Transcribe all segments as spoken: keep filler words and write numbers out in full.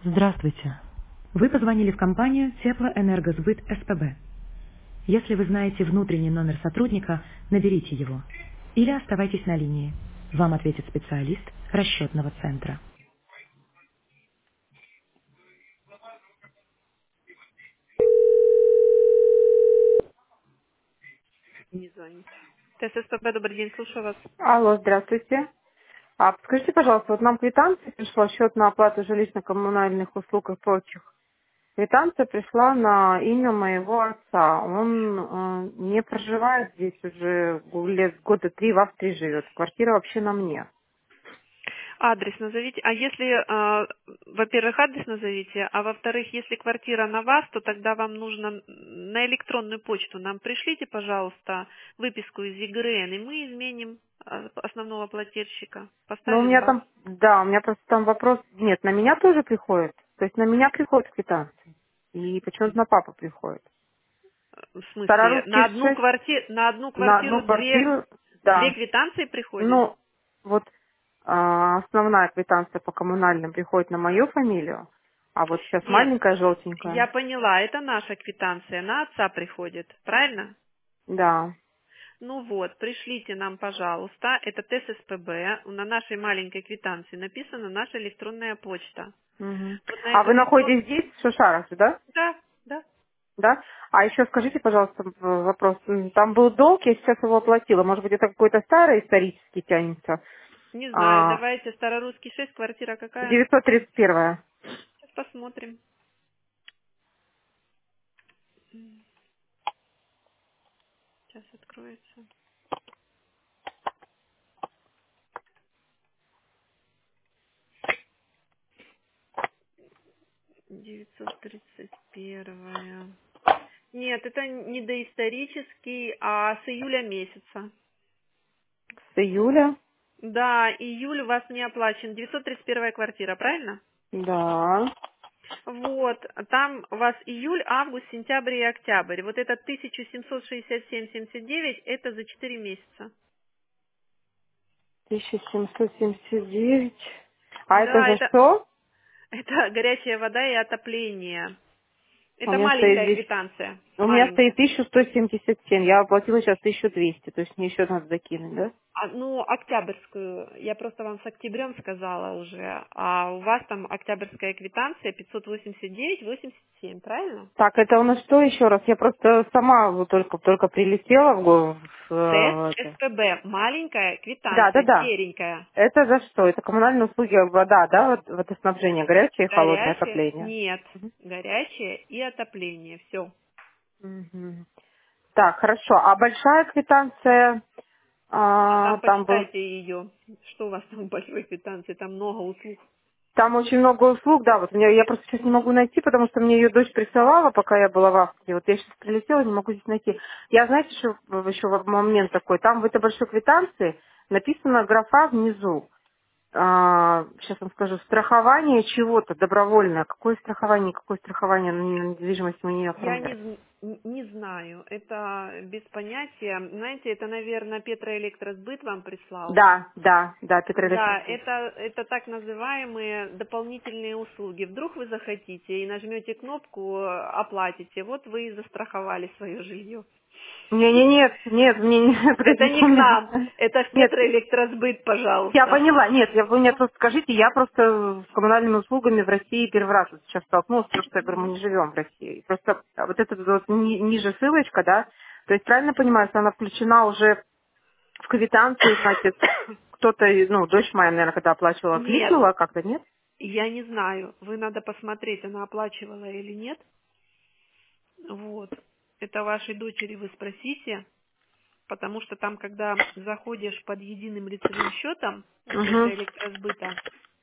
Здравствуйте. Вы позвонили в компанию Теплоэнергосбыт СПБ. Если вы знаете внутренний номер сотрудника, наберите его. Или оставайтесь на линии. Вам ответит специалист расчетного центра. Не звонит. ТССПБ, добрый день, слушаю вас. Алло, здравствуйте. А подскажите, пожалуйста, вот нам квитанция пришла, счет на оплату жилищно-коммунальных услуг и прочих. Квитанция пришла на имя моего отца. Он э, не проживает здесь уже лет года три, в Австрии живет. Квартира вообще на мне. Адрес назовите. А если, э, во-первых, адрес назовите, а во-вторых, если квартира на вас, то тогда вам нужно на электронную почту нам пришлите, пожалуйста, выписку из ЕГРН, и мы изменим э, основного плательщика. Но у Поставим меня вас. там, да, у меня просто там вопрос, нет, на меня тоже приходит. То есть на меня приходит квитанция. И почему-то на папу приходит. В смысле, на Старорусский одну шесть квартиру, на одну на квартиру одну две, квартиру, две да. квитанции приходят? Ну, вот а, основная квитанция по коммунальным приходит на мою фамилию, а вот сейчас Нет, маленькая я желтенькая. поняла, это наша квитанция, на отца приходит, правильно? Да. Ну вот, пришлите нам, пожалуйста, это ТССПБ, на нашей маленькой квитанции написана наша электронная почта. Мгм. Вот на А эту вы электронную... находитесь здесь, в Шушарах, да? Да, да. Да? А еще скажите, пожалуйста, в- вопрос. М, Там был долг, я сейчас его оплатила. Может быть, это какой-то старый исторический тянется? Не знаю, А, давайте, Старорусский шесть, квартира какая? девятьсот тридцать один. Сейчас посмотрим. Сейчас откроется. девятьсот тридцать один. Нет, это не доисторический, а с июля месяца. С июля? Да, июль у вас не оплачен. девятьсот тридцать первая квартира, правильно? Да. Вот, там у вас июль, август, сентябрь и октябрь. Вот это тысяча семьсот шестьдесят семь семьдесят девять, это за четыре месяца. тысяча семьсот семьдесят девять. А это Да, за это, что? это горячая вода и отопление. У Это меня стоит маленькая здесь квитанция, У меня стоит маленькая. тысяча сто семьдесят семь. Я оплатила сейчас тысячу двести. То есть мне еще надо закинуть, да? А, ну, октябрьскую, я просто вам с октябрем сказала уже, а у вас там октябрьская квитанция пятьсот восемьдесят девять восемьдесят семь, правильно? Так, это у нас что еще раз? Я просто сама вот только, только прилетела в, го- в, ТЭС э, это. СПБ, маленькая Да, да, квитанция, да. серенькая. Это за что? Это коммунальные услуги, вода, да? Вот, водоснабжение, горячее и холодное Горячее? отопление. Нет. Мгм. Горячее и отопление. Все. Мгм. Так, хорошо. А большая квитанция, А а, там там был почитайте ее. Что у вас там в большой квитанции? Там много услуг. Там очень много услуг, да, вот мне, я просто сейчас не могу найти, потому что мне ее дочь присылала, пока я была в Австрии. Вот я сейчас прилетела, не могу здесь найти. Я, знаете, что в- еще в- момент такой, там в этой большой квитанции написана графа внизу. А, сейчас вам скажу, страхование чего-то добровольное. Какое страхование, какое страхование на недвижимость мы не Я не, оформляем? з- н- не знаю. Это без понятия. Знаете, это, наверное, Петроэлектросбыт вам прислал. Да, да, да, Да, Петроэлектросбыт. это, это так называемые дополнительные услуги. Вдруг вы захотите и нажмете кнопку э, «Оплатите». Вот вы и застраховали свое жилье. Не, не, нет, нет, мне не, Это подождите, не у к меня, нам. Это в нет, Петроэлектросбыт, я пожалуйста. поняла. Нет, я, вы мне просто скажите, я просто с коммунальными услугами в России первый раз вот сейчас столкнулась, потому что я говорю, мы не живем в России. Просто вот эта вот ни- ниже ссылочка, да, то есть правильно понимаю, что она включена уже в квитанцию, значит, кто-то, ну, дочь моя, наверное, когда оплачивала, Нет, кликнула как-то, нет? я не знаю. Вы надо посмотреть, она оплачивала или нет. Вот. Это вашей дочери вы спросите, потому что там, когда заходишь под единым лицевым счетом у Угу, Петроэлектросбыта,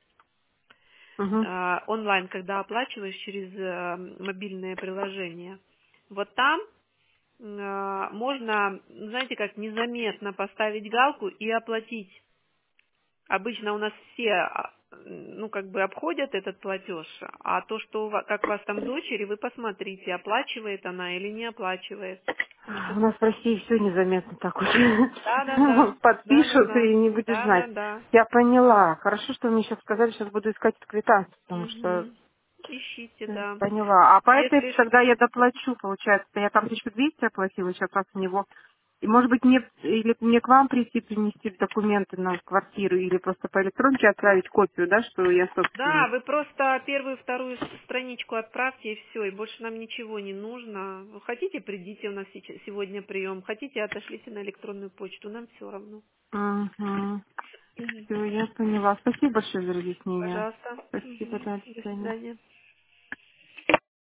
угу. э, онлайн, когда оплачиваешь через э, мобильное приложение, вот там э, можно, знаете, как незаметно поставить галку и оплатить. Обычно у нас все, а, ну, как бы обходят этот платеж, а то, что у вас, как у вас там дочери, вы посмотрите, оплачивает она или не оплачивает. У нас в России все незаметно так вот. Да-да-да, Подпишут да-да-да, и не будешь знать. да-да-да. Я поняла. Хорошо, что вы мне сейчас сказали, сейчас буду искать эту квитанцию, потому что Мгм. ищите, Всё, да. поняла. А по этой Если тогда я доплачу, получается. Я там тысячу двести оплатила сейчас раз у него. И может быть мне или мне к вам прийти принести документы на квартиру или просто по электронке отправить копию, да, что я Да, собственник. вы просто первую, вторую страничку отправьте и все, и больше нам ничего не нужно. Вы хотите, придите, у нас сейчас, сегодня прием, хотите, отошлите на электронную почту, нам все равно. Угу. Мгм. Все, я поняла. Спасибо большое за разъяснение. Пожалуйста. Спасибо, Мгм. да, до До свидания. свидания.